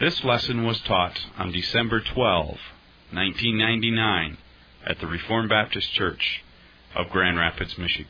This lesson was taught on December 12, 1999, at the Reformed Baptist Church of Grand Rapids, Michigan.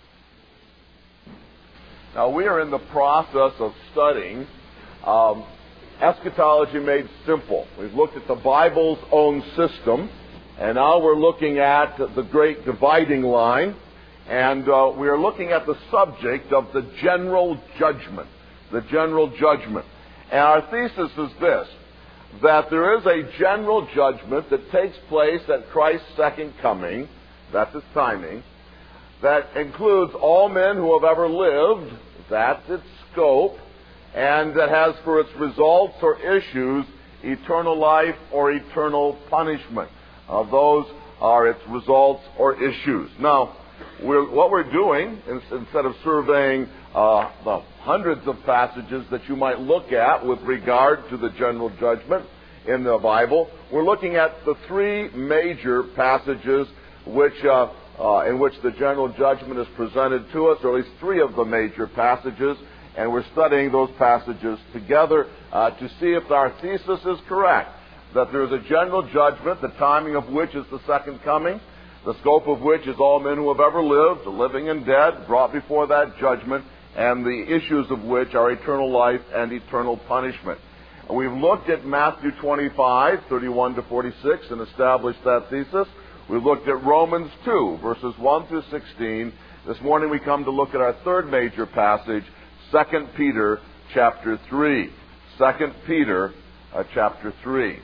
Now, we are in the process of studying Eschatology Made Simple. We've looked at the Bible's own system, and now we're looking at the great dividing line, and we are looking at the subject of the general judgment. The general judgment. And our thesis is this, that there is a general judgment that takes place at Christ's second coming, that's His timing, that includes all men who have ever lived, that's its scope, and that has for its results or issues eternal life or eternal punishment. Those are its results or issues. Now, what we're doing, instead of surveying the hundreds of passages that you might look at with regard to the general judgment in the Bible, we're looking at the three major passages which in which the general judgment is presented to us, or at least three of the major passages, and we're studying those passages together to see if our thesis is correct, that there is a general judgment, the timing of which is the second coming, the scope of which is all men who have ever lived, the living and dead, brought before that judgment, and the issues of which are eternal life and eternal punishment. And we've looked at Matthew 25, 31 to 46, and established that thesis. We've looked at Romans 2, verses 1 through 16. This morning we come to look at our third major passage, 2 Peter chapter 3. 2 Peter chapter 3.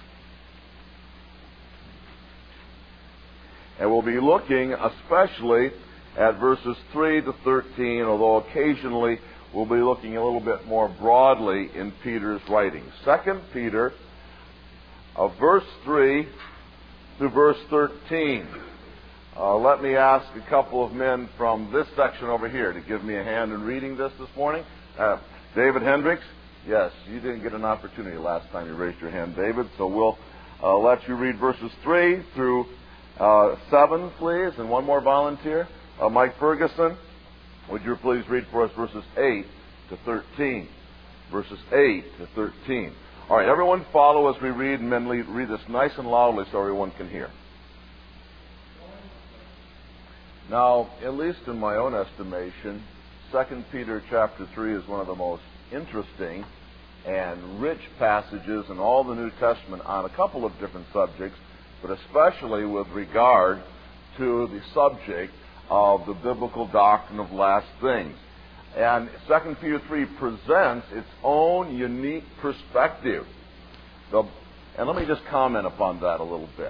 And we'll be looking especially at verses 3 to 13, although occasionally we'll be looking a little bit more broadly in Peter's writings. 2 Peter, verse 3 to verse 13. Let me ask a couple of men from this section over here to give me a hand in reading this morning. David Hendricks? Yes, you didn't get an opportunity last time you raised your hand, David, so we'll let you read verses 3 through 7, please, and one more volunteer. Mike Ferguson, would you please read for us verses 8 to 13? Verses 8 to 13. All right, everyone follow as we read, and then read this nice and loudly so everyone can hear. Now, at least in my own estimation, 2 Peter chapter 3 is one of the most interesting and rich passages in all the New Testament on a couple of different subjects, but especially with regard to the subject of the biblical doctrine of last things. And 2 Peter 3 presents its own unique perspective. And let me just comment upon that a little bit.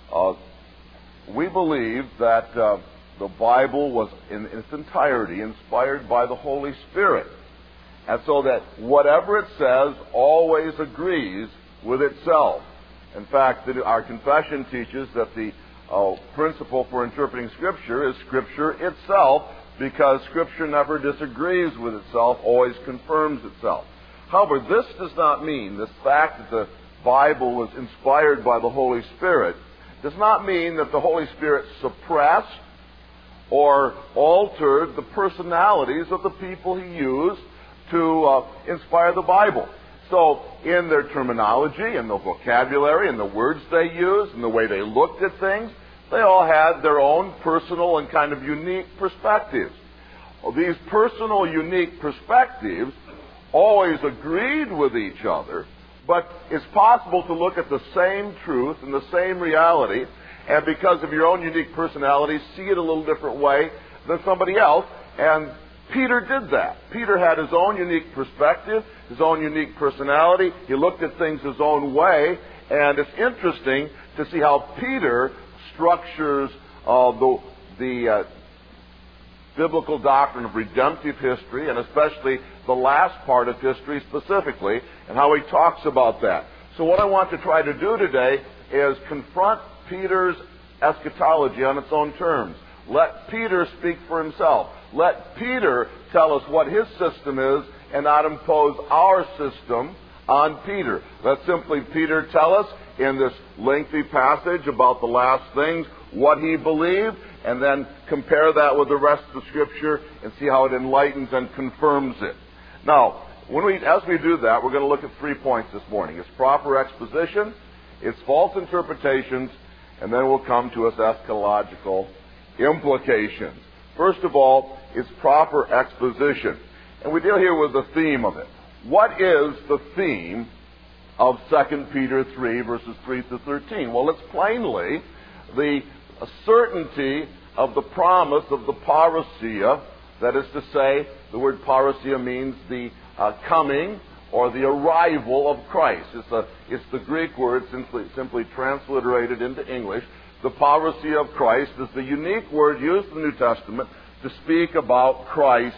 We believe that the Bible was in its entirety inspired by the Holy Spirit. And so that whatever it says always agrees with itself. In fact, our confession teaches that the principle for interpreting Scripture is Scripture itself, because Scripture never disagrees with itself, always confirms itself. However, this does not mean, this fact that the Bible was inspired by the Holy Spirit, does not mean that the Holy Spirit suppressed or altered the personalities of the people He used to inspire the Bible. So, in their terminology, in the vocabulary, in the words they used, in the way they looked at things, they all had their own personal and kind of unique perspectives. Well, these personal, unique perspectives always agreed with each other, but it's possible to look at the same truth and the same reality, and because of your own unique personality, see it a little different way than somebody else. And Peter did that. Peter had his own unique perspective, his own unique personality. He looked at things his own way, and it's interesting to see how Peter structures the biblical doctrine of redemptive history, and especially the last part of history specifically, and how he talks about that. So what I want to try to do today is confront Peter's eschatology on its own terms. Let Peter speak for himself. Let Peter tell us what his system is and not impose our system on Peter. Let simply Peter tell us in this lengthy passage about the last things what he believed, and then compare that with the rest of the Scripture and see how it enlightens and confirms it. Now, as we do that, we're going to look at 3 points this morning. It's proper exposition, it's false interpretations, and then we'll come to its eschatological implications. First of all, it's proper exposition. And we deal here with the theme of it. What is the theme of 2 Peter 3, verses 3 to 13? Well, it's plainly the certainty of the promise of the parousia. That is to say, the word parousia means the coming or the arrival of Christ. It's the Greek word simply transliterated into English. The parousia of Christ is the unique word used in the New Testament to speak about Christ's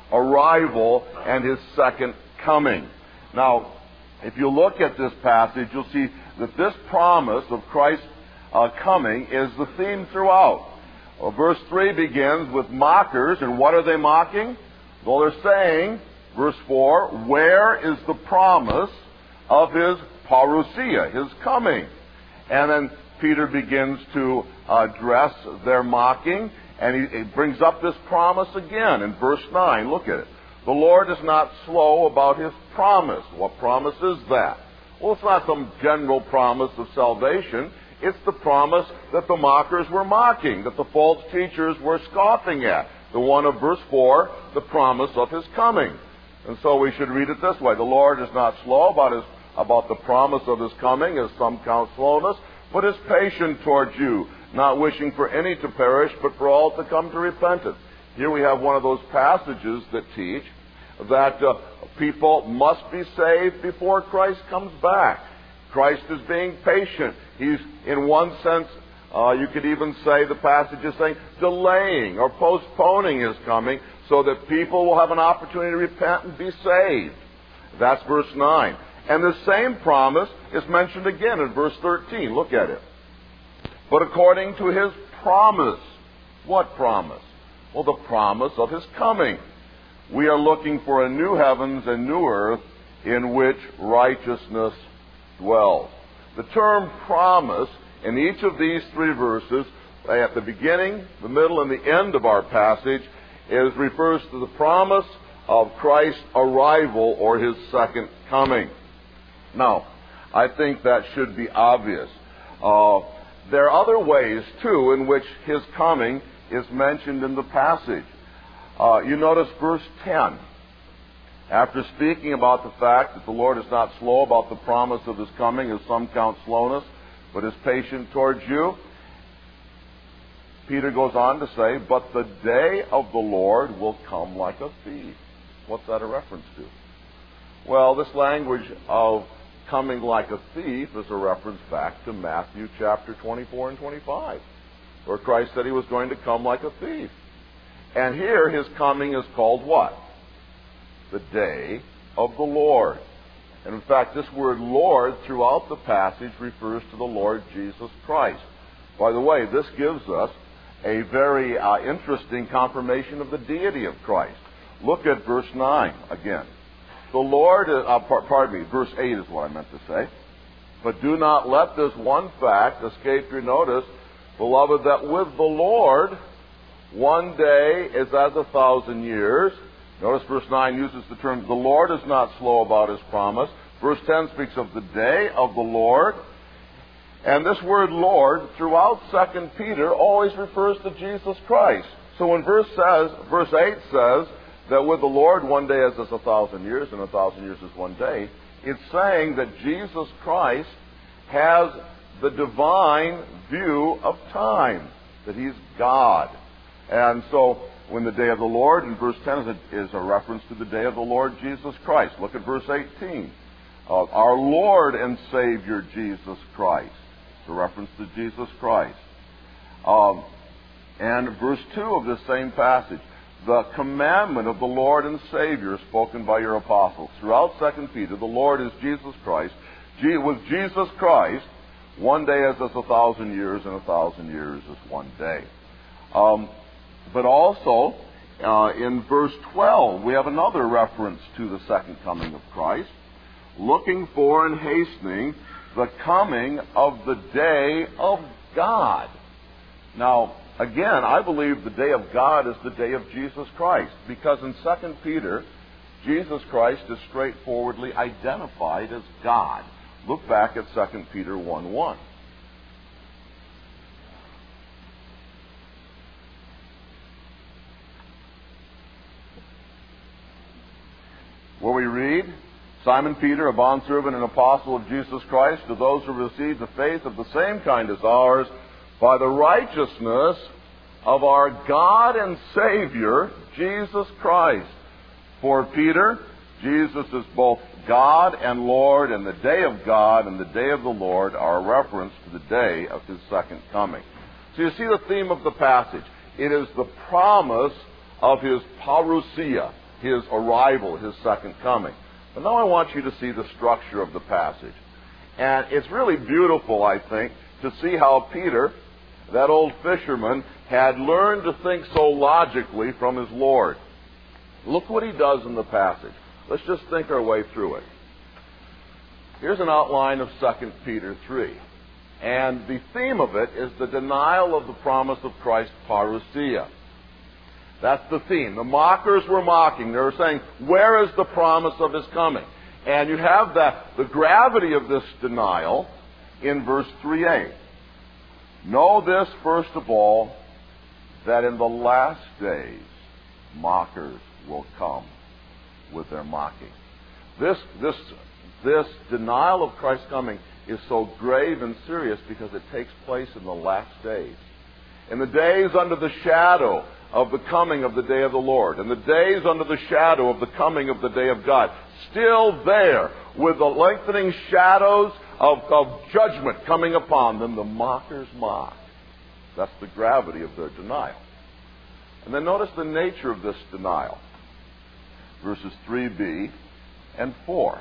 arrival and his second coming. Now, if you look at this passage, you'll see that this promise of Christ's coming is the theme throughout. Well, verse 3 begins with mockers, and what are they mocking? Well, they're saying, verse 4, where is the promise of his parousia, his coming? And then Peter begins to address their mocking, and he brings up this promise again in verse 9. Look at it. The Lord is not slow about his promise. What promise is that? Well, it's not some general promise of salvation. It's the promise that the mockers were mocking, that the false teachers were scoffing at. The one of verse 4, the promise of his coming. And so we should read it this way. The Lord is not slow about the promise of his coming, as some count slowness, but is patient towards you, not wishing for any to perish, but for all to come to repentance. Here we have one of those passages that teach that people must be saved before Christ comes back. Christ is being patient. He's, in one sense, you could even say the passage is saying delaying or postponing his coming so that people will have an opportunity to repent and be saved. That's verse 9. And the same promise is mentioned again in verse 13. Look at it. But according to his promise. What promise? Well, the promise of his coming. We are looking for a new heavens and new earth in which righteousness dwells. The term promise in each of these 3 verses, at the beginning, the middle, and the end of our passage, refers to the promise of Christ's arrival or his second coming. Now, I think that should be obvious. There are other ways, too, in which his coming is mentioned in the passage. You notice verse 10. After speaking about the fact that the Lord is not slow about the promise of his coming, as some count slowness, but is patient towards you, Peter goes on to say, but the day of the Lord will come like a thief. What's that a reference to? Well, this language of coming like a thief is a reference back to Matthew chapter 24 and 25, where Christ said he was going to come like a thief. And here his coming is called what? The day of the Lord. And in fact, this word Lord throughout the passage refers to the Lord Jesus Christ. By the way, this gives us a very interesting confirmation of the deity of Christ. Look at verse 9 again. The Lord, verse 8 is what I meant to say. But do not let this one fact escape your notice, beloved, that with the Lord, one day is as 1,000 years. Notice verse 9 uses the term, the Lord is not slow about his promise. Verse 10 speaks of the day of the Lord. And this word Lord, throughout 2 Peter, always refers to Jesus Christ. So when verse 8 says that with the Lord one day is as 1,000 years, and 1,000 years is one day, it's saying that Jesus Christ has the divine view of time, that he's God. And so when the day of the Lord, in verse 10, is a reference to the day of the Lord Jesus Christ. Look at verse 18. Our Lord and Savior Jesus Christ. It's a reference to Jesus Christ. And verse 2 of this same passage. The commandment of the Lord and Savior spoken by your apostles. Throughout 2 Peter, the Lord is Jesus Christ. With Jesus Christ, one day is as 1,000 years, and 1,000 years is one day. But also, in verse 12, we have another reference to the second coming of Christ. Looking for and hastening the coming of the day of God. Now, again, I believe the day of God is the day of Jesus Christ. Because in 2 Peter Jesus Christ is straightforwardly identified as God. Look back at 2 Peter 1:1. Where we read, Simon Peter, a bondservant and apostle of Jesus Christ, to those who received the faith of the same kind as ours, by the righteousness of our God and Savior, Jesus Christ. For Peter, Jesus is both God and Lord, and the day of God and the day of the Lord are a reference to the day of His second coming. So you see the theme of the passage. It is the promise of His parousia, His arrival, His second coming. But now I want you to see the structure of the passage. And it's really beautiful, I think, to see how Peter, that old fisherman, had learned to think so logically from his Lord. Look what he does in the passage. Let's just think our way through it. Here's an outline of 2 Peter 3. And the theme of it is the denial of the promise of Christ's parousia. That's the theme. The mockers were mocking. They were saying, where is the promise of His coming? And you have the gravity of this denial in verse 3a. Know this, first of all, that in the last days mockers will come with their mocking. This denial of Christ's coming is so grave and serious because it takes place in the last days. In the days under the shadow of the coming of the day of the Lord, and the days under the shadow of the coming of the day of God, still there, with the lengthening shadows of judgment coming upon them, the mockers mock. That's the gravity of their denial. And then notice the nature of this denial. Verses 3b and 4.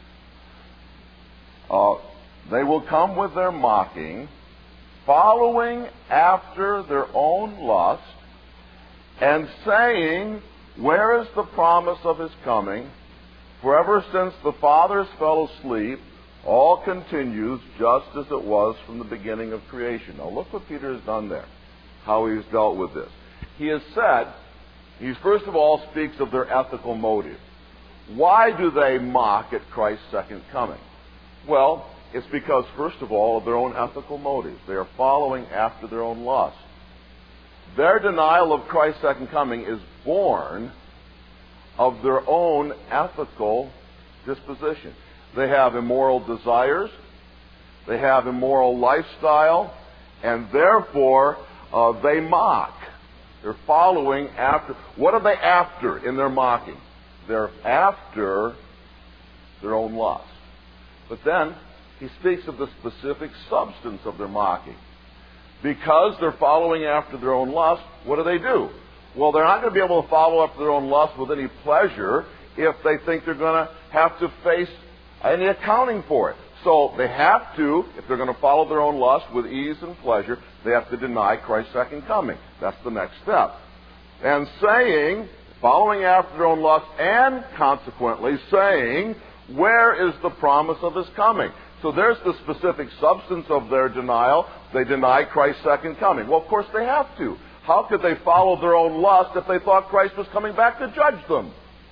They will come with their mocking, following after their own lust, and saying, where is the promise of His coming? For ever since the fathers fell asleep, all continues just as it was from the beginning of creation. Now look what Peter has done there, how he's dealt with this. He has said, he first of all speaks of their ethical motive. Why do they mock at Christ's second coming? Well, it's because, first of all, of their own ethical motives. They are following after their own lust. Their denial of Christ's second coming is born of their own ethical disposition. They have immoral desires, they have immoral lifestyle, and therefore they mock. They're following after. What are they after in their mocking? They're after their own lust. But then he speaks of the specific substance of their mocking. Because they're following after their own lust, what do? Well, they're not going to be able to follow after their own lust with any pleasure if they think they're going to have to face any accounting for it. So they have to, if they're going to follow their own lust with ease and pleasure, they have to deny Christ's second coming. That's the next step. And saying, following after their own lust, and consequently saying, where is the promise of His coming? So there's the specific substance of their denial. They deny Christ's second coming. Well, of course they have to. How could they follow their own lust if they thought Christ was coming back to judge them?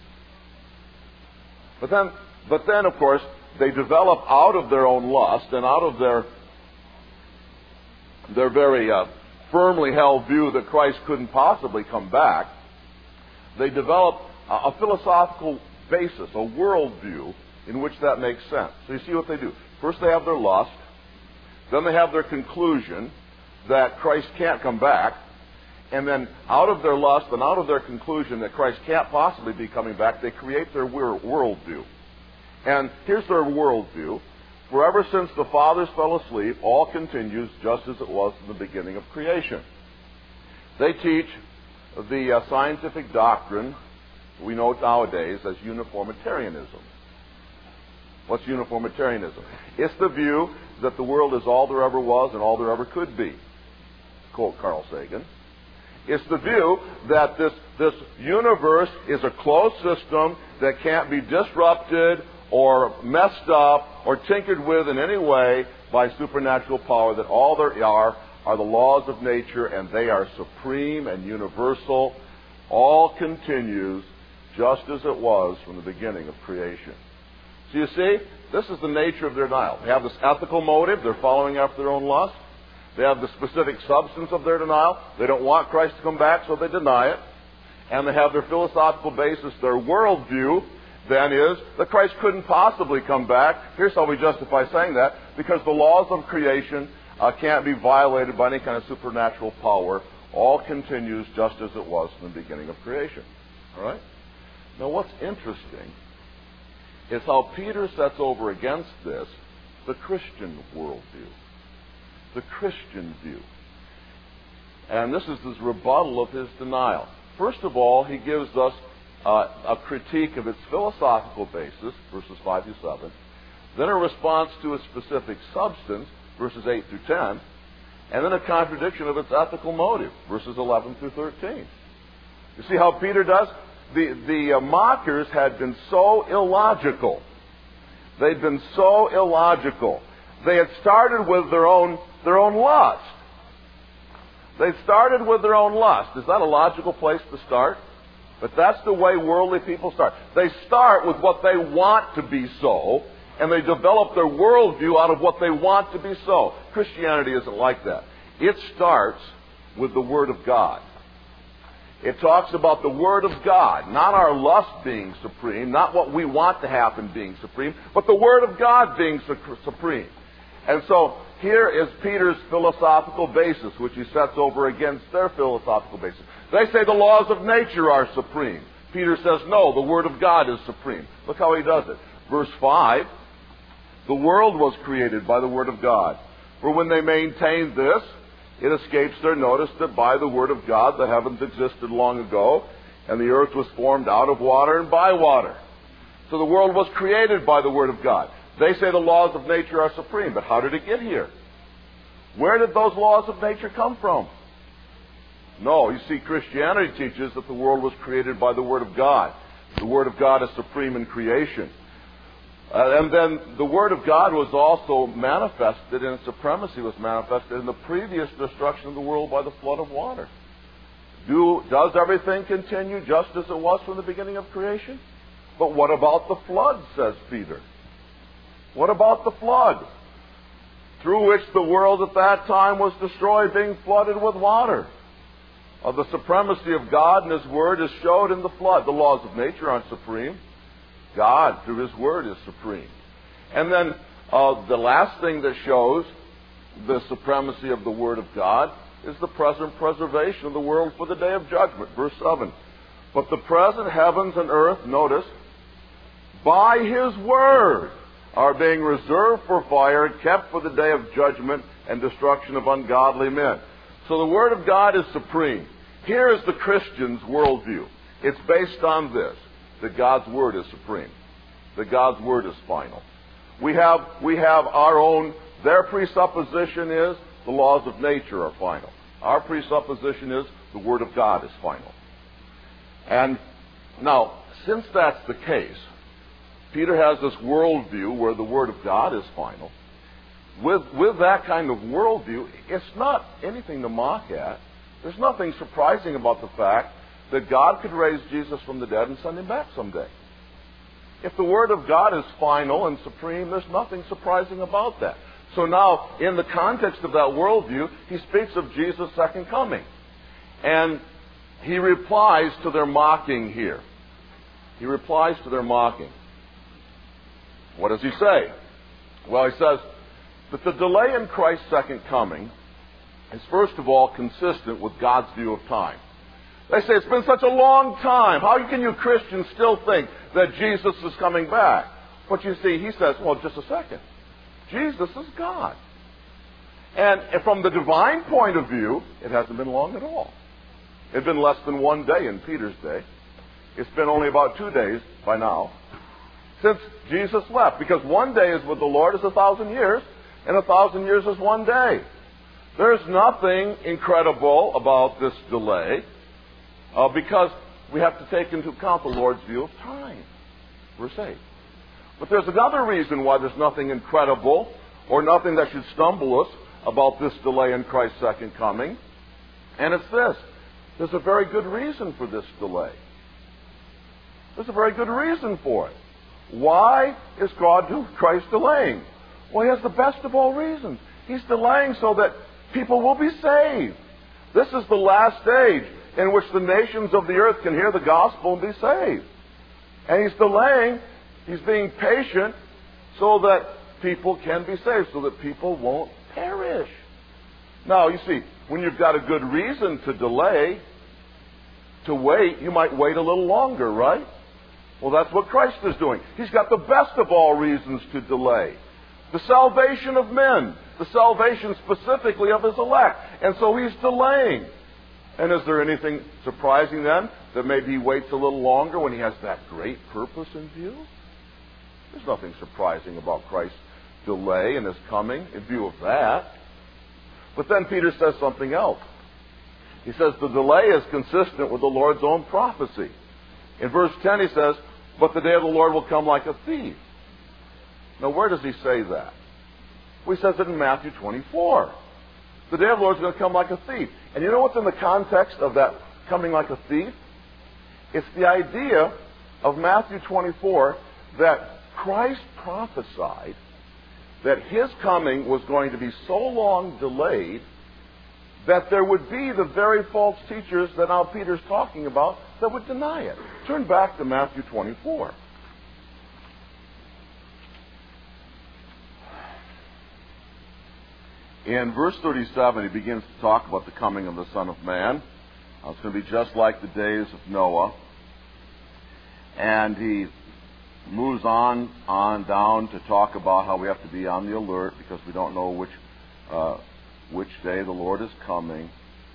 But then, of course, they develop out of their own lust and out of their very firmly held view that Christ couldn't possibly come back. They develop a philosophical basis, a worldview in which that makes sense. So you see what they do. First they have their lust. Then they have their conclusion that Christ can't come back. And then out of their lust and out of their conclusion that Christ can't possibly be coming back, they create their worldview. And here's their worldview. For ever since the fathers fell asleep, all continues just as it was in the beginning of creation. They teach the scientific doctrine we know nowadays as uniformitarianism. What's uniformitarianism? It's the view that the world is all there ever was and all there ever could be. Quote Carl Sagan. It's the view that this universe is a closed system that can't be disrupted or messed up or tinkered with in any way by supernatural power, that all there are the laws of nature, and they are supreme and universal. All continues just as it was from the beginning of creation. So you see, this is the nature of their denial. They have this ethical motive. They're following after their own lust. They have the specific substance of their denial. They don't want Christ to come back, so they deny it. And they have their philosophical basis, their worldview, then is that Christ couldn't possibly come back. Here's how we justify saying that. Because the laws of creation can't be violated by any kind of supernatural power. All continues just as it was from the beginning of creation. All right? Now what's interesting is how Peter sets over against this the Christian worldview. The Christian view. And this is his rebuttal of his denial. First of all, he gives us a critique of its philosophical basis, verses 5 through 7. Then a response to its specific substance, verses 8 through 10. And then a contradiction of its ethical motive, verses 11 through 13. You see how Peter does? The mockers had been so illogical. They'd been so illogical. They had started with their own lust. They started with their own lust. Is that a logical place to start? But that's the way worldly people start. They start with what they want to be so, and they develop their worldview out of what they want to be so. Christianity isn't like that. It starts with the Word of God. It talks about the Word of God, not our lust being supreme, not what we want to happen being supreme, but the Word of God being supreme. And so here is Peter's philosophical basis, which he sets over against their philosophical basis. They say the laws of nature are supreme. Peter says, no, the Word of God is supreme. Look how he does it. Verse 5, the world was created by the Word of God. For when they maintain this, it escapes their notice that by the Word of God the heavens existed long ago, and the earth was formed out of water and by water. So the world was created by the Word of God. They say the laws of nature are supreme, but how did it get here? Where did those laws of nature come from? No, you see, Christianity teaches that the world was created by the Word of God. The Word of God is supreme in creation. And then the Word of God was also manifested, and its supremacy was manifested in the previous destruction of the world by the flood of water. Does everything continue just as it was from the beginning of creation? But what about the flood, says Peter? What about the flood? Through which the world at that time was destroyed, being flooded with water. The supremacy of God and His Word is showed in the flood. The laws of nature aren't supreme. God, through His Word, is supreme. And then the last thing that shows the supremacy of the Word of God is the present preservation of the world for the day of judgment. Verse 7. But the present heavens and earth, notice, by His Word are being reserved for fire, kept for the day of judgment and destruction of ungodly men. So the Word of God is supreme. Here is the Christian's worldview. It's based on this, that God's Word is supreme, that God's Word is final. We have our own, their presupposition is the laws of nature are final. Our presupposition is the Word of God is final. And now, since that's the case, Peter has this worldview where the Word of God is final. With that kind of worldview, it's not anything to mock at. There's nothing surprising about the fact that God could raise Jesus from the dead and send Him back someday. If the Word of God is final and supreme, there's nothing surprising about that. So now, in the context of that worldview, he speaks of Jesus' second coming. And he replies to their mocking here. He replies to their mocking. What does he say? Well, he says that the delay in Christ's second coming is, first of all, consistent with God's view of time. They say, it's been such a long time. How can you Christians still think that Jesus is coming back? But you see, he says, well, just a second. Jesus is God. And from the divine point of view, it hasn't been long at all. It had been less than 1 day in Peter's day. It's been only about 2 days by now since Jesus left. Because 1 day is with the Lord is 1,000 years, and 1,000 years is 1 day. There's nothing incredible about this delay because we have to take into account the Lord's view of time. Verse 8. But there's another reason why there's nothing incredible or nothing that should stumble us about this delay in Christ's second coming. And it's this. There's a very good reason for this delay. There's a very good reason for it. Why is Christ delaying? Well, he has the best of all reasons. He's delaying so that people will be saved. This is the last stage in which the nations of the earth can hear the gospel and be saved. And he's delaying, he's being patient so that people can be saved, so that people won't perish. Now, you see, when you've got a good reason to delay, to wait, you might wait a little longer, right? Well, that's what Christ is doing. He's got the best of all reasons to delay. The salvation of men, the salvation specifically of his elect. And so he's delaying. And is there anything surprising then that maybe he waits a little longer when he has that great purpose in view? There's nothing surprising about Christ's delay in his coming in view of that. But then Peter says something else. He says the delay is consistent with the Lord's own prophecy. In verse 10 he says, but the day of the Lord will come like a thief. Now where does he say that? Well, he says it in Matthew 24. The day of the Lord is going to come like a thief. And you know what's in the context of that coming like a thief? It's the idea of Matthew 24 that Christ prophesied that his coming was going to be so long delayed that there would be the very false teachers that now Peter's talking about that would deny it. Turn back to Matthew 24. In verse 37, he begins to talk about the coming of the Son of Man. It's going to be just like the days of Noah. And he moves on down to talk about how we have to be on the alert because we don't know which day the Lord is coming.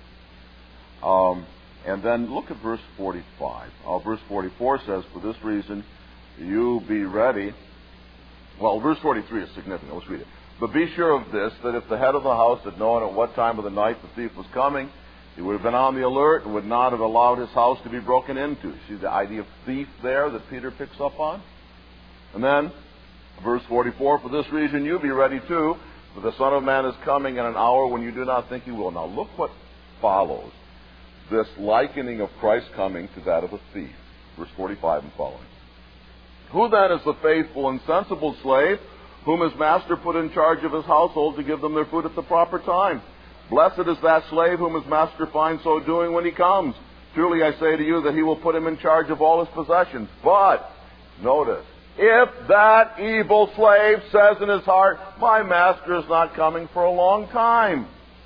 And then look at verse 45. Verse 44 says, for this reason, you be ready. Well, verse 43 is significant. Let's read it. But be sure of this, that if the head of the house had known at what time of the night the thief was coming, he would have been on the alert and would not have allowed his house to be broken into. See the idea of thief there that Peter picks up on? And then, verse 44, for this reason you be ready too, for the Son of Man is coming in an hour when you do not think he will. Now look what follows. This likening of Christ's coming to that of a thief. Verse 45 and following. Who then is the faithful and sensible slave whom his master put in charge of his household to give them their food at the proper time? Blessed is that slave whom his master finds so doing when he comes. Truly I say to you that he will put him in charge of all his possessions. But, notice, if that evil slave says in his heart, my master is not coming for a long time,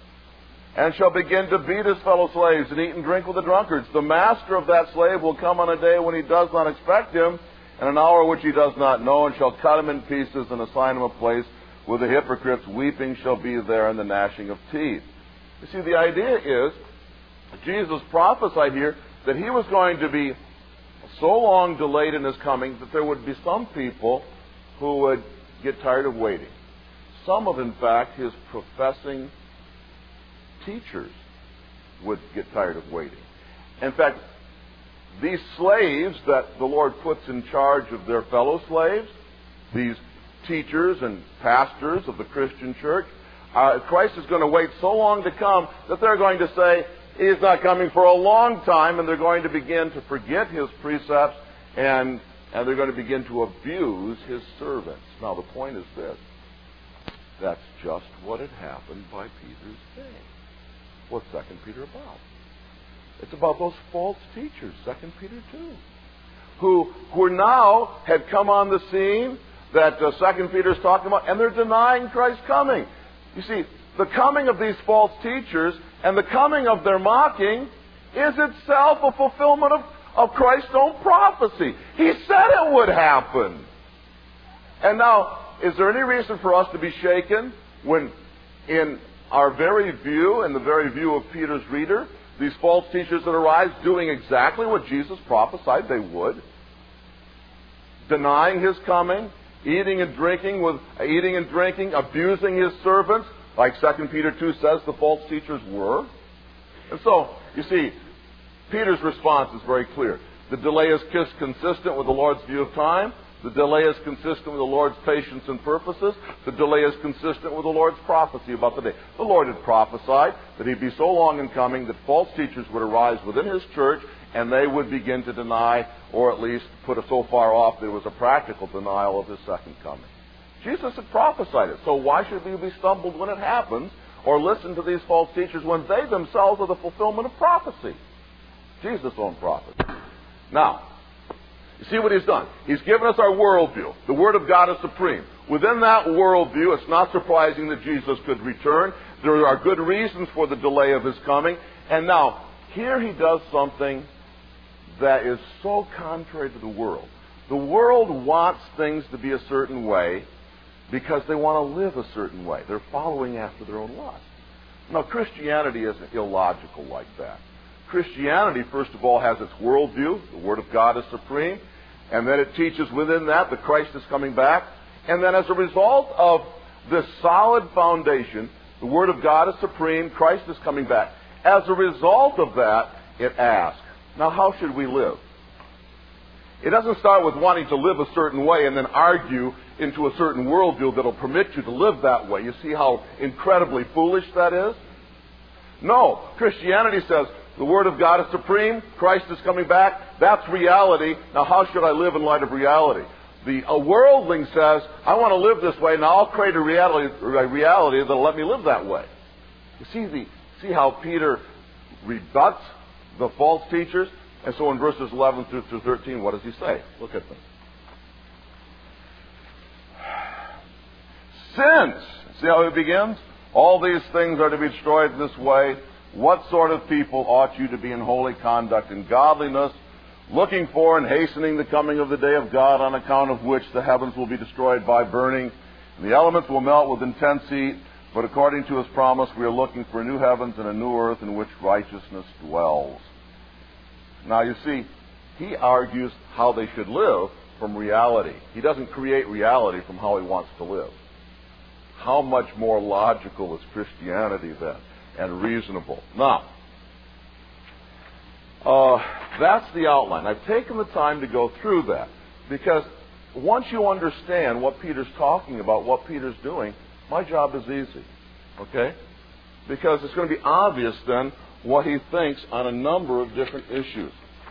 and shall begin to beat his fellow slaves and eat and drink with the drunkards, the master of that slave will come on a day when he does not expect him, and an hour which he does not know, and shall cut him in pieces and assign him a place where the hypocrites weeping shall be there and the gnashing of teeth. You see, the idea is, Jesus prophesied here that he was going to be so long delayed in his coming that there would be some people who would get tired of waiting. Some of, in fact, his professing teachers would get tired of waiting. In fact, these slaves that the Lord puts in charge of their fellow slaves, these teachers and pastors of the Christian church, Christ is going to wait so long to come that they're going to say, he's not coming for a long time, and they're going to begin to forget his precepts, and they're going to begin to abuse his servants. Now, the point is this. That's just what had happened by Peter's day. What's 2 Peter about? It's about those false teachers, 2 Peter 2, who now had come on the scene that 2 Peter's talking about, and they're denying Christ's coming. You see, the coming of these false teachers and the coming of their mocking is itself a fulfillment of Christ's own prophecy. He said it would happen. And now, is there any reason for us to be shaken when in our very view, and the very view of Peter's reader, these false teachers that arise doing exactly what Jesus prophesied they would? Denying his coming, eating and drinking, abusing his servants, like 2 Peter 2 says the false teachers were. And so, you see, Peter's response is very clear. The delay is consistent with the Lord's view of time. The delay is consistent with the Lord's patience and purposes. The delay is consistent with the Lord's prophecy about the day. The Lord had prophesied that he'd be so long in coming that false teachers would arise within his church and they would begin to deny, or at least put it so far off that it was a practical denial of his second coming. Jesus had prophesied it, so why should we be stumbled when it happens, or listen to these false teachers when they themselves are the fulfillment of prophecy? Jesus' own prophet. Now, you see what he's done? He's given us our worldview. The Word of God is supreme. Within that worldview, it's not surprising that Jesus could return. There are good reasons for the delay of his coming. And now, here he does something that is so contrary to the world. The world wants things to be a certain way because they want to live a certain way. They're following after their own lust. Now, Christianity isn't illogical like that. Christianity, first of all, has its worldview. The Word of God is supreme. And then it teaches within that Christ is coming back. And then as a result of this solid foundation, the Word of God is supreme, Christ is coming back. As a result of that, it asks, now how should we live? It doesn't start with wanting to live a certain way and then argue into a certain worldview that will permit you to live that way. You see how incredibly foolish that is? No. Christianity says the Word of God is supreme, Christ is coming back, that's reality. Now how should I live in light of reality? A worldling says, I want to live this way, now I'll create a reality that will let me live that way. You see how Peter rebuts the false teachers? And so in verses 11 through 13, what does he say? Look at them. Since, see how it begins? All these things are to be destroyed in this way. What sort of people ought you to be in holy conduct and godliness, looking for and hastening the coming of the day of God, on account of which the heavens will be destroyed by burning, and the elements will melt with intense heat? But according to his promise, we are looking for new heavens and a new earth in which righteousness dwells. Now you see, he argues how they should live from reality. He doesn't create reality from how he wants to live. How much more logical is Christianity then, and reasonable? Now, that's the outline. I've taken the time to go through that, because once you understand what Peter's talking about, what Peter's doing, my job is easy. Okay? Because it's going to be obvious then what he thinks on a number of different issues.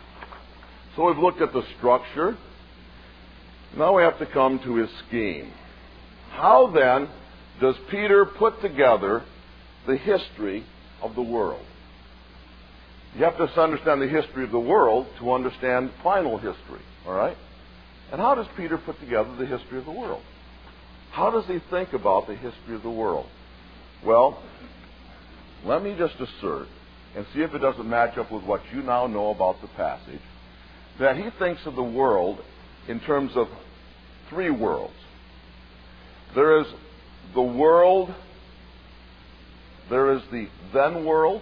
So we've looked at the structure. Now we have to come to his scheme. How then does Peter put together the history of the world? You have to understand the history of the world to understand final history. All right? And how does Peter put together the history of the world? How does he think about the history of the world? Well, let me just assert, and see if it doesn't match up with what you now know about the passage, that he thinks of the world in terms of three worlds. There is the world, there is the then world,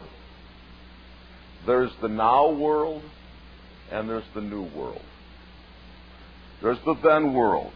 there's the now world, and there's the new world. There's the then world.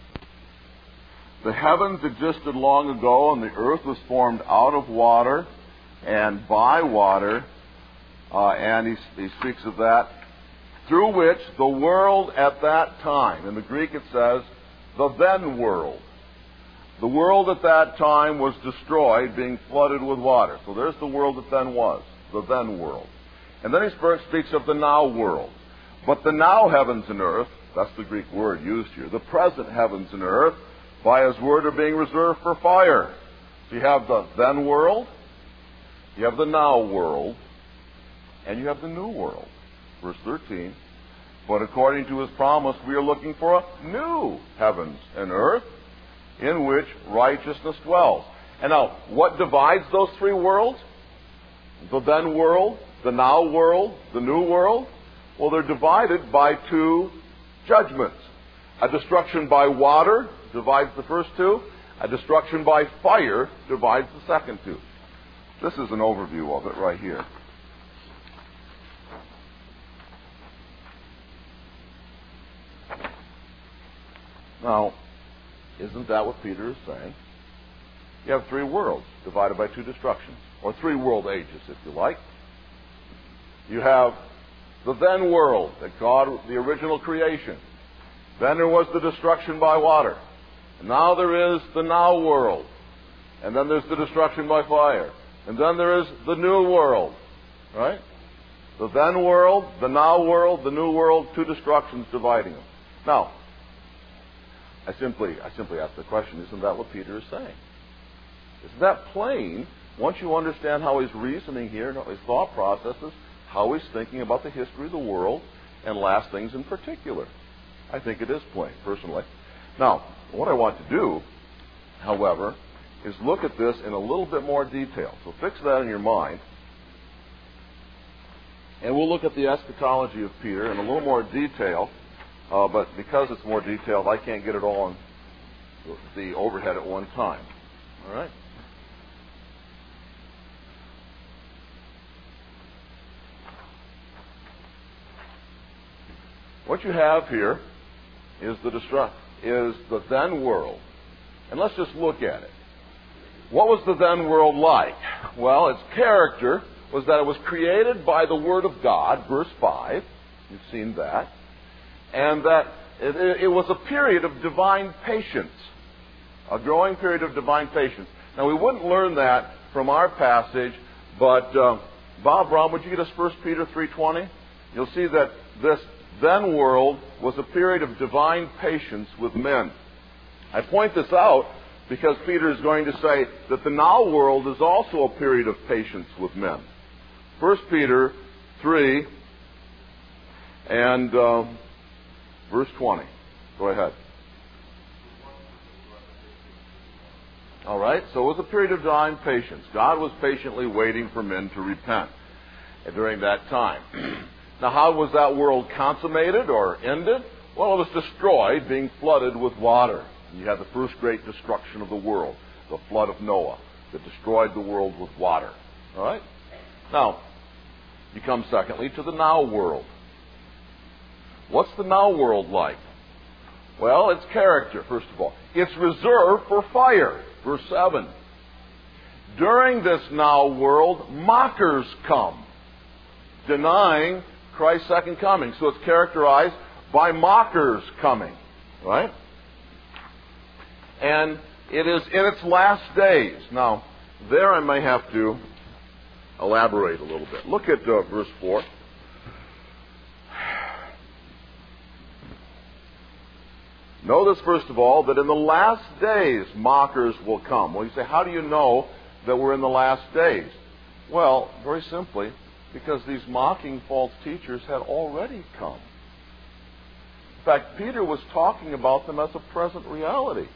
The heavens existed long ago, and the earth was formed out of water and by water, and he speaks of that, through which the world at that time, in the Greek it says, the then world. The world at that time was destroyed, being flooded with water. So there's the world that then was, the then world. And then he speaks of the now world. But the now heavens and earth, that's the Greek word used here, the present heavens and earth, by his word are being reserved for fire. So you have the then world, you have the now world, and you have the new world. Verse 13, but according to his promise, we are looking for a new heavens and earth in which righteousness dwells. And now, what divides those three worlds? The then world, the now world, the new world? Well, they're divided by two judgments. A destruction by water divides the first two. A destruction by fire divides the second two. This is an overview of it right here. Now, isn't that what Peter is saying? You have three worlds divided by two destructions, or three world ages, if you like. You have the then world, that God, the original creation. Then there was the destruction by water. And now there is the now world. And then there's the destruction by fire. And then there is the new world. Right? The then world, the now world, the new world, two destructions dividing them. Now, I simply ask the question, isn't that what Peter is saying? Isn't that plain once you understand how he's reasoning here, his thought processes, how he's thinking about the history of the world, and last things in particular? I think it is plain, personally. Now, what I want to do, however, is look at this in a little bit more detail. So fix that in your mind. And we'll look at the eschatology of Peter in a little more detail. But because it's more detailed, I can't get it all on the overhead at one time. All right? What you have here is the then world. And let's just look at it. What was the then world like? Well, its character was that it was created by the Word of God, verse 5. You've seen that. And that it was a period of divine patience, a growing period of divine patience. Now, we wouldn't learn that from our passage, but Bob Brown, would you get us 1 Peter 3:20? You'll see that this then world was a period of divine patience with men. I point this out because Peter is going to say that the now world is also a period of patience with men. 1 Peter 3 and verse 20. Go ahead. All right, so it was a period of divine patience. God was patiently waiting for men to repent during that time. Now, how was that world consummated or ended? Well, it was destroyed, being flooded with water. You had the first great destruction of the world, the flood of Noah, that destroyed the world with water. All right? Now, you come secondly to the now world. What's the now world like? Well, its character, first of all. It's reserved for fire. Verse 7. During this now world, mockers come, denying Christ's second coming. So it's characterized by mockers coming. Right? And it is in its last days. Now, there I may have to elaborate a little bit. Look at verse 4. Know this, first of all, that in the last days mockers will come. Well, you say, how do you know that we're in the last days? Well, very simply, because these mocking false teachers had already come. In fact, Peter was talking about them as a present reality.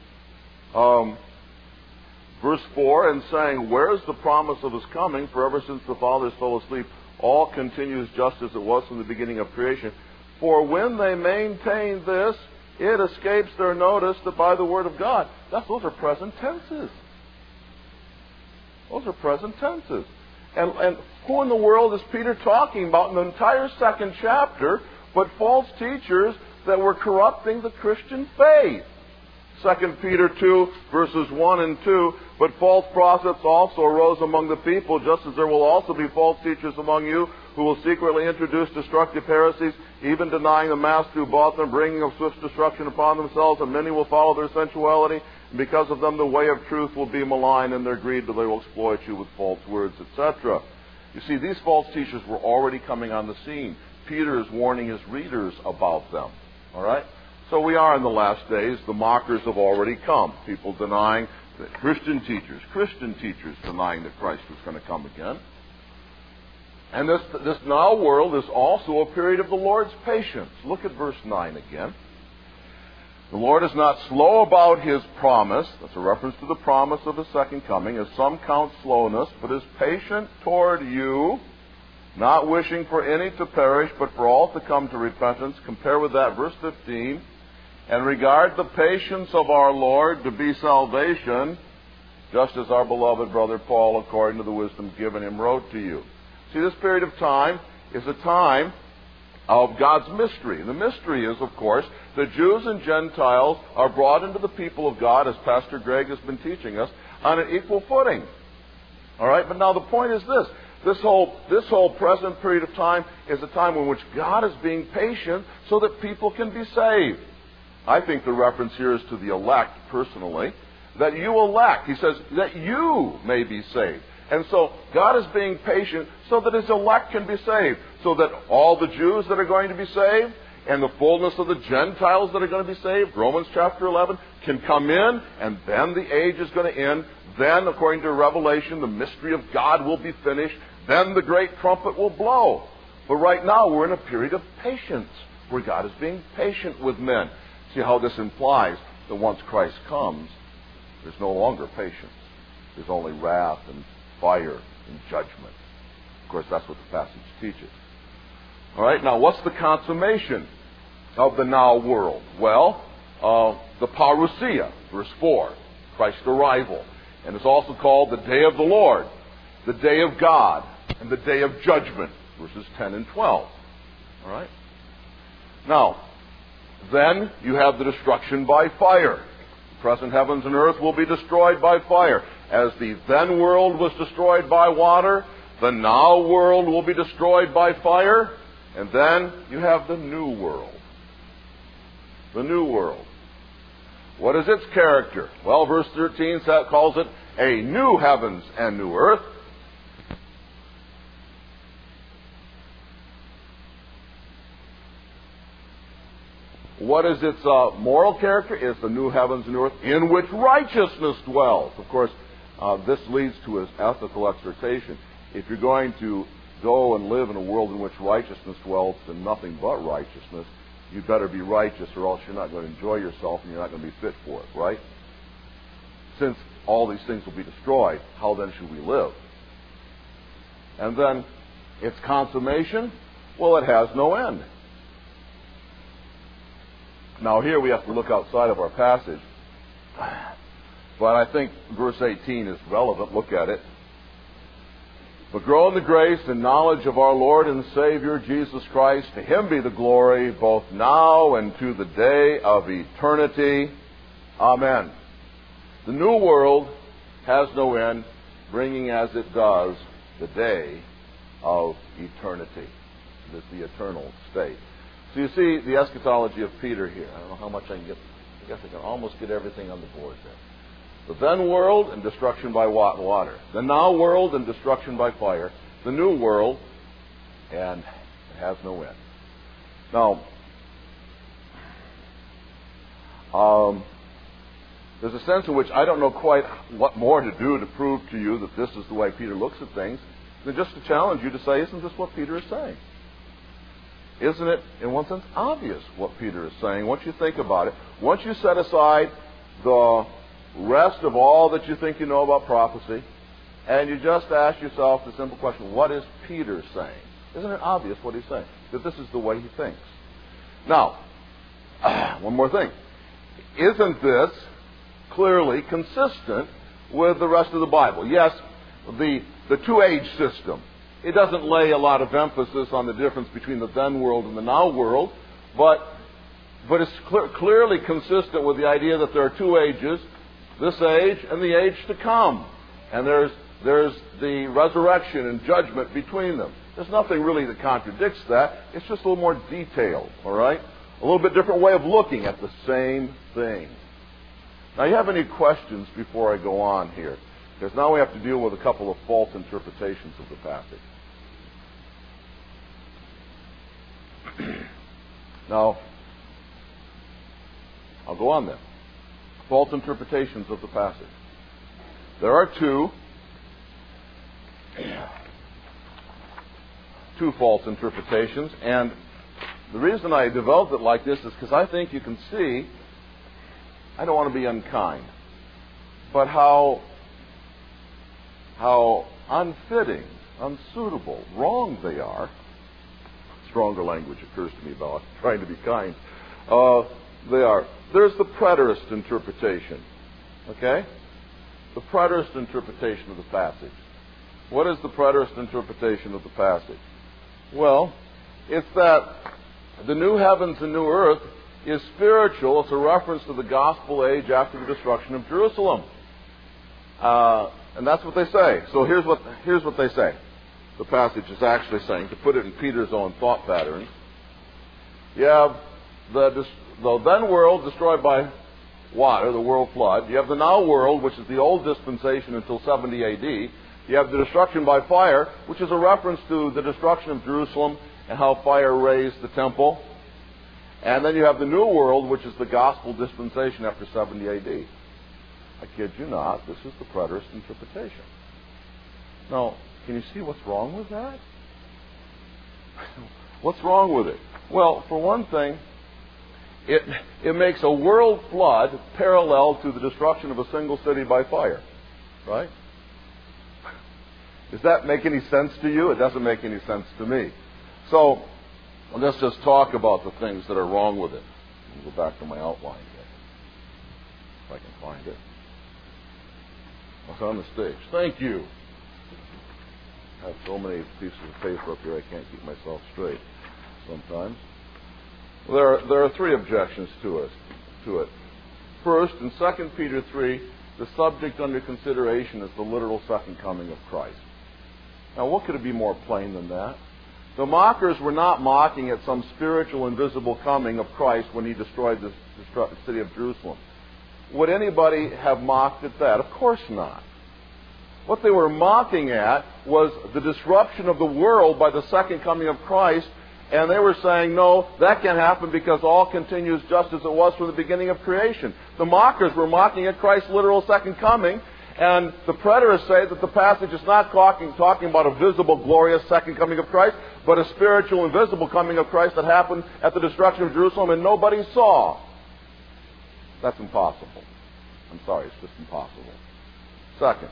Verse 4, and saying, where is the promise of his coming? For ever since the fathers fell asleep, all continues just as it was from the beginning of creation. For when they maintain this, it escapes their notice that by the word of God. Those are present tenses. Those are present tenses. And who in the world is Peter talking about in the entire second chapter but false teachers that were corrupting the Christian faith? 2 Peter 2, verses 1 and 2, but false prophets also arose among the people, just as there will also be false teachers among you, who will secretly introduce destructive heresies, even denying the Master who bought them, bringing of swift destruction upon themselves, and many will follow their sensuality. And because of them, the way of truth will be maligned, and their greed, they will exploit you with false words, etc. You see, these false teachers were already coming on the scene. Peter is warning his readers about them. All right? So we are in the last days. The mockers have already come. People denying that Christian teachers denying that Christ was going to come again. And this now world is also a period of the Lord's patience. Look at verse 9 again. The Lord is not slow about his promise. That's a reference to the promise of his second coming, as some count slowness, but is patient toward you, not wishing for any to perish, but for all to come to repentance. Compare with that, verse 15. And regard the patience of our Lord to be salvation, just as our beloved brother Paul, according to the wisdom given him, wrote to you. See, this period of time is a time of God's mystery. And the mystery is, of course, that Jews and Gentiles are brought into the people of God, as Pastor Greg has been teaching us, on an equal footing. All right? But now the point is this. This whole present period of time is a time in which God is being patient so that people can be saved. I think the reference here is to the elect, personally. That you elect. He says that you may be saved. And so God is being patient so that His elect can be saved, so that all the Jews that are going to be saved and the fullness of the Gentiles that are going to be saved, Romans chapter 11, can come in, and then the age is going to end. Then, according to Revelation, the mystery of God will be finished. Then the great trumpet will blow. But right now we're in a period of patience, where God is being patient with men. See how this implies that once Christ comes, there's no longer patience. There's only wrath and fire and judgment. Of course, that's what the passage teaches. All right, now what's the consummation of the now world? Well, the parousia, verse 4, Christ's arrival. And it's also called the day of the Lord, the day of God, and the day of judgment, verses 10 and 12. All right? Now, then you have the destruction by fire. The present heavens and earth will be destroyed by fire. As the then world was destroyed by water, the now world will be destroyed by fire. And then you have the new world. The new world. What is its character? Well, verse 13 calls it a new heavens and new earth. What is its moral character? It's the new heavens and new earth in which righteousness dwells. Of course, this leads to his ethical exhortation. If you're going to go and live in a world in which righteousness dwells and nothing but righteousness, you better be righteous, or else you're not going to enjoy yourself and you're not going to be fit for it, right? Since all these things will be destroyed, how then should we live? And then its consummation, well, it has no end. Now here we have to look outside of our passage, but I think verse 18 is relevant. Look at it. But grow in the grace and knowledge of our Lord and Savior Jesus Christ. To Him be the glory both now and to the day of eternity. Amen. The new world has no end, bringing as it does the day of eternity. It is the eternal state. So you see the eschatology of Peter here. I don't know how much I can get. I guess I can almost get everything on the board there. The then world and destruction by water. The now world and destruction by fire. The new world, and it has no end. Now, there's a sense in which I don't know quite what more to do to prove to you that this is the way Peter looks at things, than just to challenge you to say, isn't this what Peter is saying? Isn't it, in one sense, obvious what Peter is saying once you think about it? Once you set aside the rest of all that you think you know about prophecy, and you just ask yourself the simple question, what is Peter saying? Isn't it obvious what he's saying? That this is the way he thinks. Now, one more thing. Isn't this clearly consistent with the rest of the Bible? Yes, the two-age system. It doesn't lay a lot of emphasis on the difference between the then world and the now world, but it's clearly consistent with the idea that there are two ages, this age and the age to come. And there's the resurrection and judgment between them. There's nothing really that contradicts that. It's just a little more detailed, all right? A little bit different way of looking at the same thing. Now, you have any questions before I go on here? Because now we have to deal with a couple of false interpretations of the passage. Now, I'll go on then. False interpretations of the passage. There are two false interpretations, and the reason I developed it like this is because I think you can see, I don't want to be unkind, but how unfitting, unsuitable, wrong they are. Stronger language occurs to me about trying to be kind. They are. There's the preterist interpretation. Okay? The preterist interpretation of the passage. What is the preterist interpretation of the passage? Well, it's that the new heavens and new earth is spiritual. It's a reference to the gospel age after the destruction of Jerusalem. And that's what they say. So here's what they say. The passage is actually saying, to put it in Peter's own thought patterns, you have the then world destroyed by water, the world flood. You have the now world, which is the old dispensation until 70 AD. You have the destruction by fire, which is a reference to the destruction of Jerusalem and how fire razed the temple. And then you have the New World, which is the gospel dispensation after 70 A.D. I kid you not, this is the preterist interpretation. Now, can you see what's wrong with that? What's wrong with it? Well, for one thing, it makes a world flood parallel to the destruction of a single city by fire. Right? Does that make any sense to you? It doesn't make any sense to me. So, let's just talk about the things that are wrong with it. I'll go back to my outline here. If I can find it. It's on the stage. Thank you. I have so many pieces of paper up here I can't keep myself straight sometimes. There are three objections to it. First, in 2 Peter 3, the subject under consideration is the literal second coming of Christ. Now, what could it be more plain than that? The mockers were not mocking at some spiritual invisible coming of Christ when he destroyed the city of Jerusalem. Would anybody have mocked at that? Of course not. What they were mocking at was the disruption of the world by the second coming of Christ, and they were saying, no, that can't happen because all continues just as it was from the beginning of creation. The mockers were mocking at Christ's literal second coming, and the preterists say that the passage is not talking about a visible, glorious second coming of Christ, but a spiritual, invisible coming of Christ that happened at the destruction of Jerusalem and nobody saw. That's impossible. I'm sorry, it's just impossible. Second,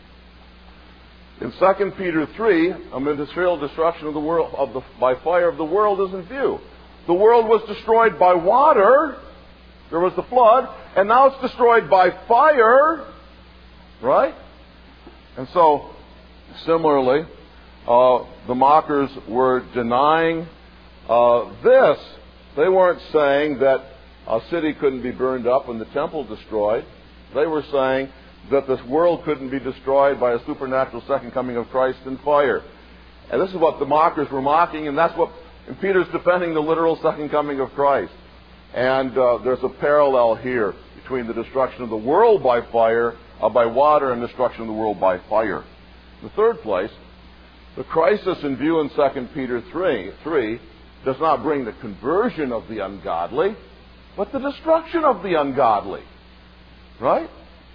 in 2 Peter 3, a ministerial destruction of the world by fire of the world is in view. The world was destroyed by water. There was the flood, and now it's destroyed by fire. Right? And so, similarly, the mockers were denying this. They weren't saying that a city couldn't be burned up and the temple destroyed. They were saying that this world couldn't be destroyed by a supernatural second coming of Christ in fire. And this is what the mockers were mocking, and that's what and Peter's defending the literal second coming of Christ. And there's a parallel here between the destruction of the world by fire, by water, and destruction of the world by fire. In the third place, the crisis in view in 2 Peter 3 does not bring the conversion of the ungodly, but the destruction of the ungodly. Right?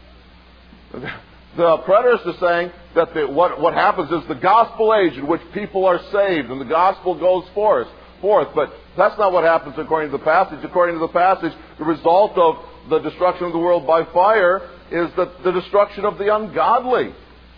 The preterist is saying that what happens is the gospel age in which people are saved and the gospel goes forth. But that's not what happens according to the passage. According to the passage, the result of the destruction of the world by fire is the destruction of the ungodly.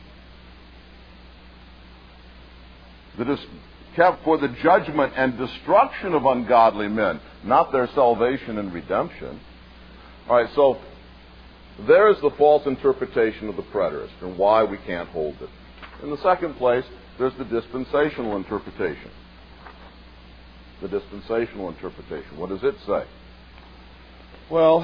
That is kept for the judgment and destruction of ungodly men, not their salvation and redemption. All right, so there is the false interpretation of the preterist and why we can't hold it. In the second place, there's the dispensational interpretation. The dispensational interpretation. What does it say? Well,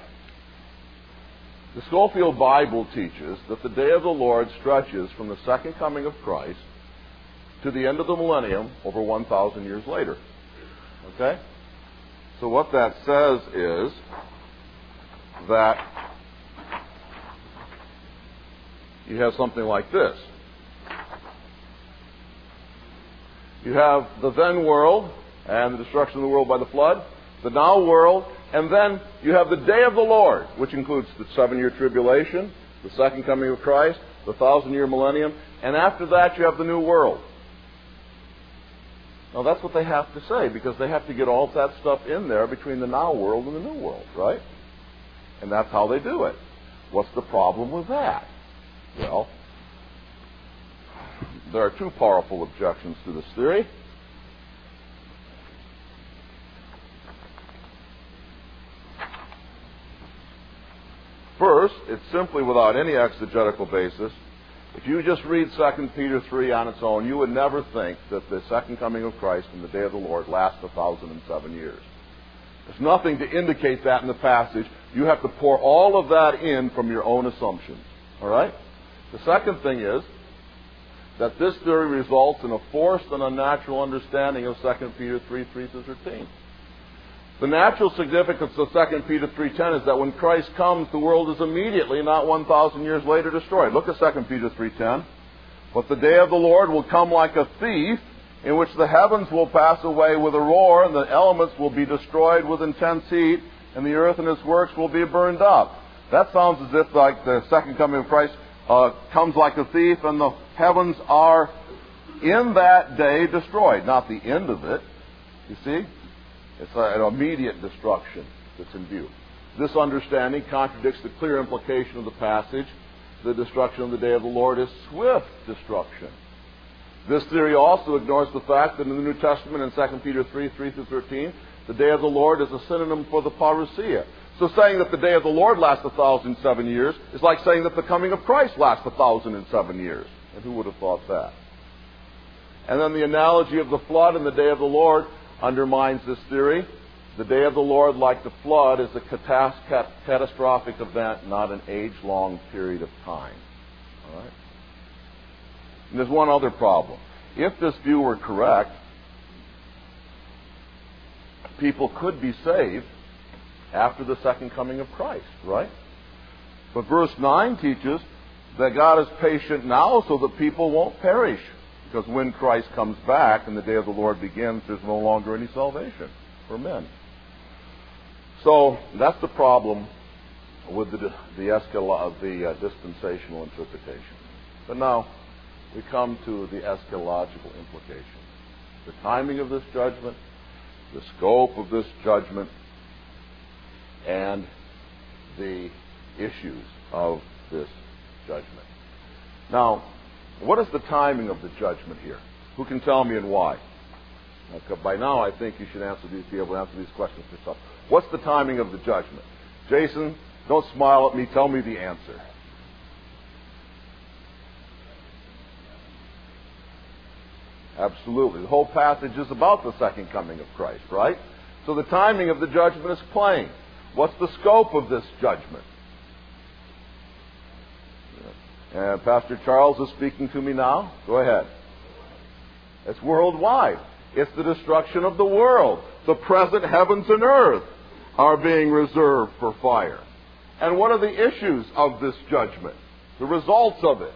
the Scofield Bible teaches that the day of the Lord stretches from the second coming of Christ to the end of the millennium over 1,000 years later. Okay? So what that says is that you have something like this. You have the then world and the destruction of the world by the flood, the now world, and then you have the day of the Lord, which includes the 7-year tribulation, the second coming of Christ, the 1,000-year millennium, and after that you have the new world. Now that's what they have to say, because they have to get all that stuff in there between the now world and the new world, right? And that's how they do it. What's the problem with that? Well, there are two powerful objections to this theory. First, it's simply without any exegetical basis. If you just read 2 Peter 3 on its own, you would never think that the second coming of Christ and the day of the Lord lasts 1,007 years. There's nothing to indicate that in the passage. You have to pour all of that in from your own assumptions. All right? The second thing is that this theory results in a forced and unnatural understanding of 2 Peter 3:3-13. The natural significance of 2 Peter 3:10 is that when Christ comes, the world is immediately, not 1,000 years later, destroyed. Look at 2 Peter 3:10. But the day of the Lord will come like a thief, in which the heavens will pass away with a roar, and the elements will be destroyed with intense heat, and the earth and its works will be burned up. That sounds as if like the second coming of Christ comes like a thief, and the heavens are in that day destroyed. Not the end of it. You see? It's an immediate destruction that's in view. This understanding contradicts the clear implication of the passage. The destruction of the day of the Lord is swift destruction. This theory also ignores the fact that in the New Testament, in 2 Peter 3:3-13, the day of the Lord is a synonym for the parousia. So saying that the day of the Lord lasts 1,007 years is like saying that the coming of Christ lasts 1,007 years. And who would have thought that? And then the analogy of the flood and the day of the Lord undermines this theory. The day of the Lord, like the flood, is a catastrophic event, not an age-long period of time. All right? And there's one other problem. If this view were correct, people could be saved after the second coming of Christ, right? But verse 9 teaches that God is patient now so that people won't perish. Because when Christ comes back and the day of the Lord begins, there's no longer any salvation for men. So that's the problem with the dispensational interpretation. But now we come to the eschatological implications. The timing of this judgment, the scope of this judgment, and the issues of this judgment. Now, what is the timing of the judgment here? Who can tell me and why? By now, I think you should be able to answer these questions yourself. What's the timing of the judgment? Jason, don't smile at me. Tell me the answer. Absolutely. The whole passage is about the second coming of Christ, right? So the timing of the judgment is plain. What's the scope of this judgment? And Pastor Charles is speaking to me now. Go ahead. It's worldwide. It's the destruction of the world. The present heavens and earth are being reserved for fire. And what are the issues of this judgment? The results of it.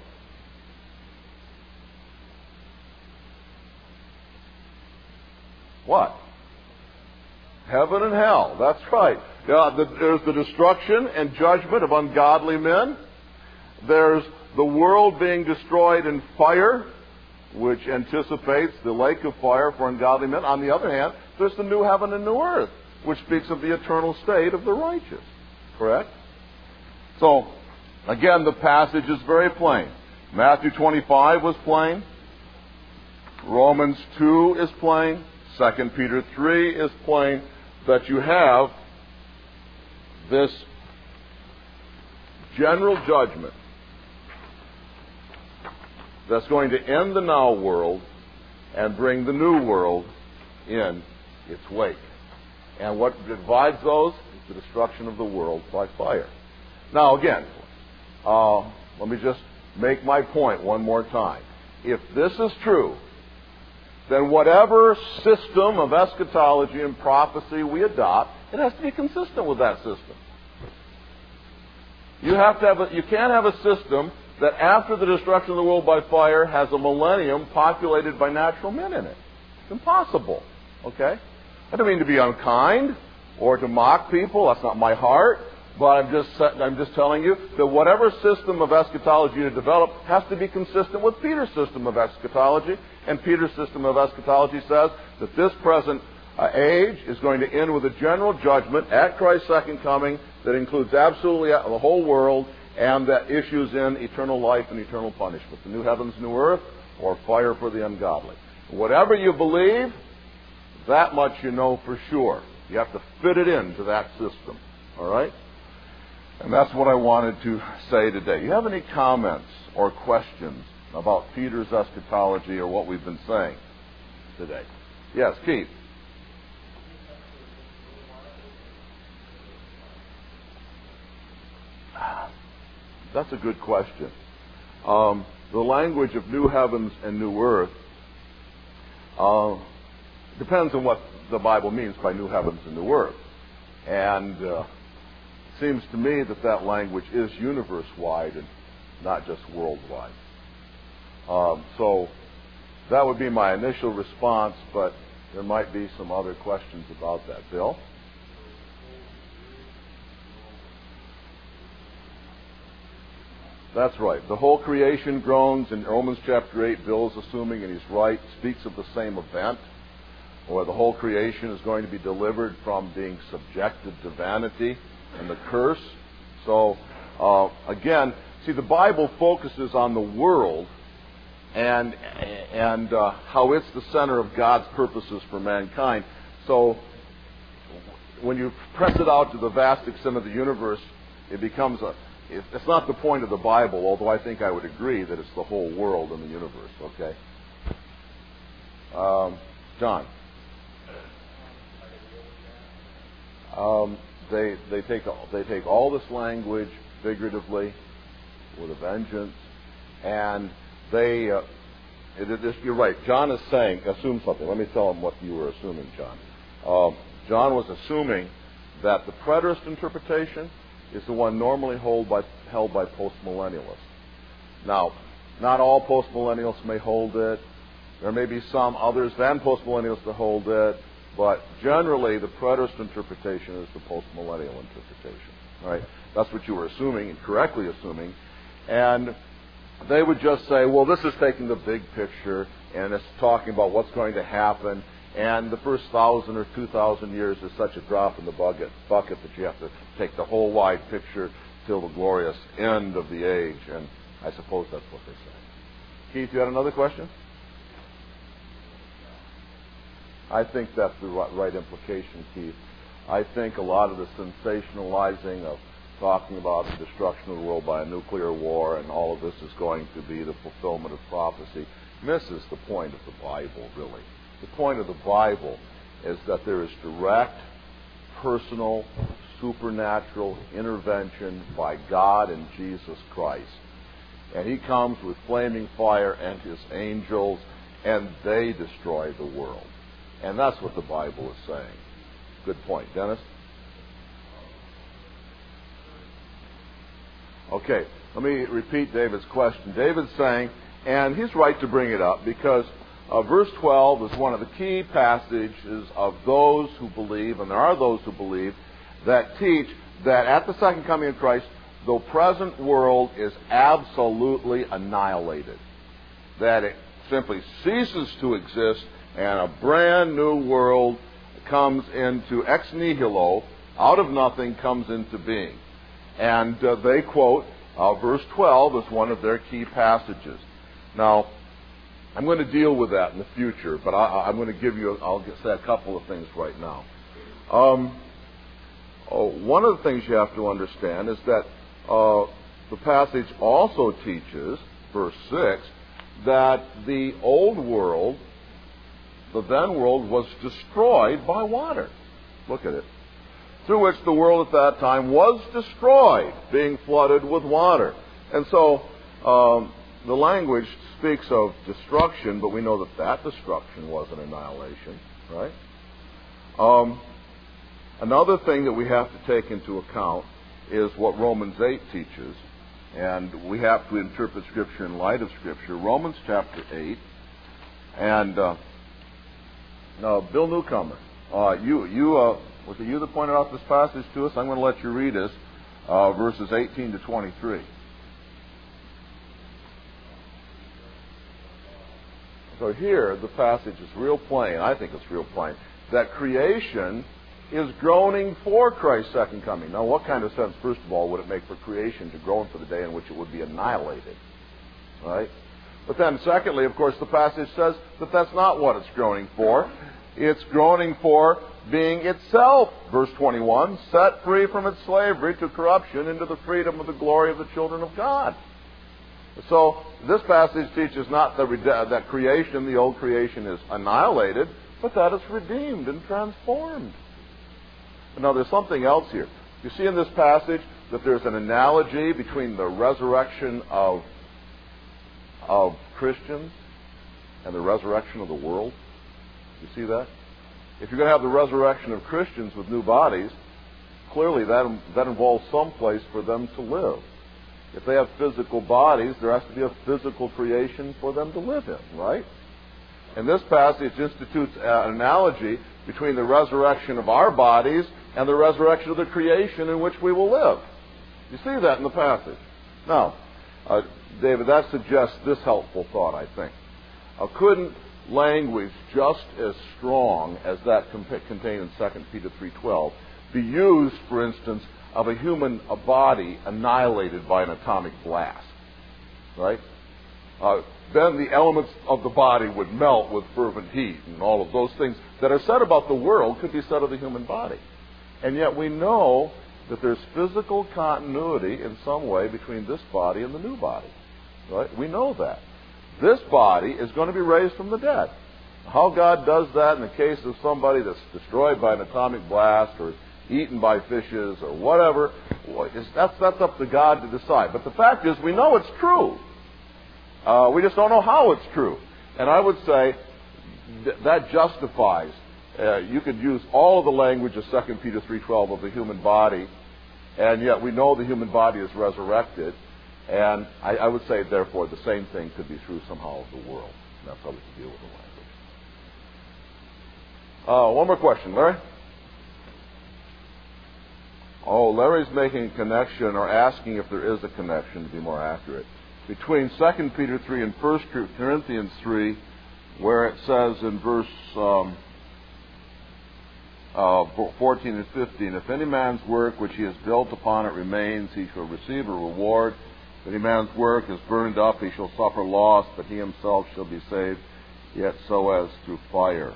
What? Heaven and hell. That's right. There's the destruction and judgment of ungodly men. There's the world being destroyed in fire, which anticipates the lake of fire for ungodly men. On the other hand, there's the new heaven and new earth, which speaks of the eternal state of the righteous. Correct? So, again, the passage is very plain. Matthew 25 was plain. Romans 2 is plain. 2 Peter 3 is plain. That you have this general judgment that's going to end the now world and bring the new world in its wake. And what divides those is the destruction of the world by fire. Now again, let me just make my point one more time. If this is true, then whatever system of eschatology and prophecy we adopt, it has to be consistent with that system. You can't have a system that after the destruction of the world by fire has a millennium populated by natural men in it. It's impossible. Okay? I don't mean to be unkind or to mock people. That's not my heart. But I'm just telling you that whatever system of eschatology you develop has to be consistent with Peter's system of eschatology. And Peter's system of eschatology says that this present age is going to end with a general judgment at Christ's second coming that includes absolutely the whole world and that issues in eternal life and eternal punishment. The new heavens, new earth, or fire for the ungodly. Whatever you believe, that much you know for sure. You have to fit it into that system. All right? And that's what I wanted to say today. You have any comments or questions about Peter's eschatology or what we've been saying today? Yes, Keith. That's a good question. The language of new heavens and new earth depends on what the Bible means by new heavens and new earth. And it seems to me that language is universe-wide and not just worldwide. So that would be my initial response, but there might be some other questions about that. Bill? That's right. The whole creation groans in Romans chapter 8. Bill is assuming, and he's right, speaks of the same event, where the whole creation is going to be delivered from being subjected to vanity and the curse. So, again, see, the Bible focuses on the world and how it's the center of God's purposes for mankind. So, when you press it out to the vast extent of the universe, it becomes it's not the point of the Bible, although I think I would agree that it's the whole world and the universe, okay? John? They take all this language figuratively with a vengeance, and you're right. John is saying, assume something. Let me tell him what you were assuming, John. John was assuming that the preterist interpretation is the one normally held by postmillennialists. Now, not all postmillennials may hold it. There may be some others than postmillennials that hold it, but generally the preterist interpretation is the postmillennial interpretation. All right? That's what you were assuming, and correctly assuming. And they would just say, well, this is taking the big picture, and it's talking about what's going to happen, and the first 1,000 or 2,000 years is such a drop in the bucket that you have to take the whole wide picture till the glorious end of the age. And I suppose that's what they say. Keith, you had another question? I think that's the right implication, Keith. I think a lot of the sensationalizing of talking about the destruction of the world by a nuclear war and all of this is going to be the fulfillment of prophecy misses the point of the Bible, really. The point of the Bible is that there is direct, personal, supernatural intervention by God and Jesus Christ. And He comes with flaming fire and His angels, and they destroy the world. And that's what the Bible is saying. Good point. Dennis? Okay, let me repeat David's question. David's saying, and he's right to bring it up, because verse 12 is one of the key passages of those who believe, and there are those who believe, that teach that at the second coming of Christ, the present world is absolutely annihilated. That it simply ceases to exist, and a brand new world comes into ex nihilo, out of nothing comes into being. And they quote verse 12 as one of their key passages. Now, I'm going to deal with that in the future, but I'm going to give you, I'll say a couple of things right now. One of the things you have to understand is that the passage also teaches, verse 6, that the old world, the then world, was destroyed by water. Look at it. Through which the world at that time was destroyed, being flooded with water. And so the language speaks of destruction, but we know that that destruction was an annihilation, right? Another thing that we have to take into account is what Romans 8 teaches, and we have to interpret Scripture in light of Scripture. Romans chapter 8, and now Bill Newcomer, was it you that pointed out this passage to us? I'm going to let you read us, verses 18 to 23. So here, the passage is real plain. I think it's real plain. That creation is groaning for Christ's second coming. Now, what kind of sense, first of all, would it make for creation to groan for the day in which it would be annihilated? Right? But then, secondly, of course, the passage says that that's not what it's groaning for. It's groaning for being itself, verse 21, set free from its slavery to corruption into the freedom of the glory of the children of God. So this passage teaches not that creation, the old creation, is annihilated, but that it's redeemed and transformed. Now there's something else here. You see in this passage that there's an analogy between the resurrection of Christians and the resurrection of the world. You see that? If you're going to have the resurrection of Christians with new bodies, clearly that involves some place for them to live. If they have physical bodies, there has to be a physical creation for them to live in, right? And this passage institutes an analogy between the resurrection of our bodies and the resurrection of the creation in which we will live. You see that in the passage. Now, David, that suggests this helpful thought, I think. Couldn't language just as strong as that contained in 2 Peter 3:12 be used, for instance, of a human body annihilated by an atomic blast? Right? Then the elements of the body would melt with fervent heat, and all of those things that are said about the world could be said of the human body. And yet we know that there's physical continuity in some way between this body and the new body. Right? We know that. This body is going to be raised from the dead. How God does that in the case of somebody that's destroyed by an atomic blast or eaten by fishes or whatever, that's up to God to decide. But the fact is, we know it's true. We just don't know how it's true. And I would say that justifies. You could use all of the language of 2 Peter 3:12 of the human body, and yet we know the human body is resurrected. And I would say, therefore, the same thing could be true somehow of the world. And that's how we can deal with the language. One more question, Larry? Oh, Larry's making a connection, or asking if there is a connection, to be more accurate, between 2 Peter 3 and 1 Corinthians 3, where it says in verse 14 and 15, if any man's work which he has built upon it remains, he shall receive a reward. If any man's work is burned up, he shall suffer loss, but he himself shall be saved, yet so as through fire.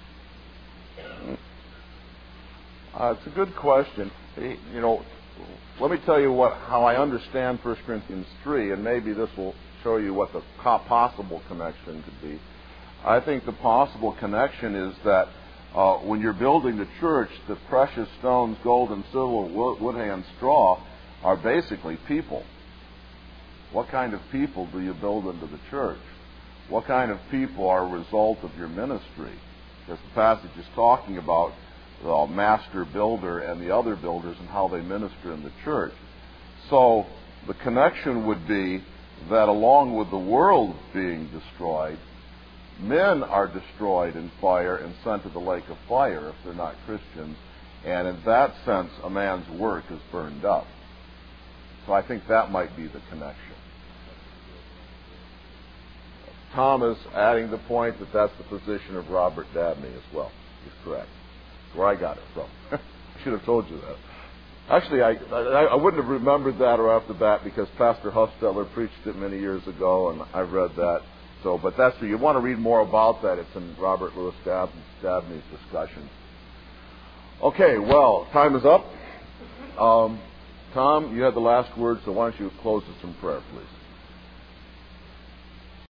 It's a good question. You know, let me tell you how I understand 1 Corinthians 3, and maybe this will show you what the possible connection could be. I think the possible connection is that when you're building the church, the precious stones, gold and silver, wood, hay, and straw are basically people. What kind of people do you build into the church? What kind of people are a result of your ministry? Because the passage is talking about the master builder and the other builders and how they minister in the church. So the connection would be that along with the world being destroyed, men are destroyed in fire and sent to the lake of fire if they're not Christians. And in that sense, a man's work is burned up. So I think that might be the connection. Thomas adding the point that that's the position of Robert Dabney as well. He's correct. That's where I got it from. I should have told you that. Actually, I wouldn't have remembered that right off the bat because Pastor Hustetler preached it many years ago, and I've read that. So, but that's you want to read more about that. It's in Robert Louis Dabney's discussion. Okay, well, time is up. Tom, you had the last word, so why don't you close us in prayer, please?